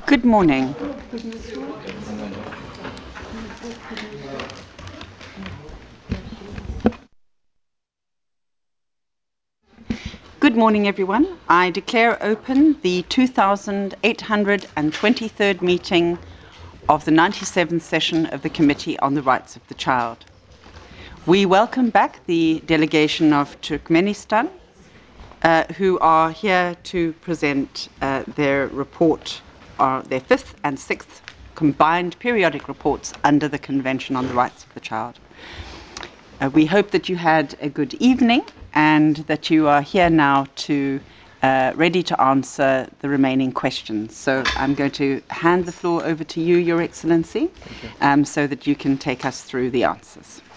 Good morning. Good morning, everyone. I declare open the 2823rd meeting of the 97th session of the Committee on the Rights of the Child. We welcome back the delegation of Turkmenistan, who are here to present their report, their fifth and sixth combined periodic reports under the Convention on the Rights of the Child. We hope that you had a good evening and that you are here now ready to answer the remaining questions. So I'm going to hand the floor over to you, Your Excellency, so that you can take us through the answers.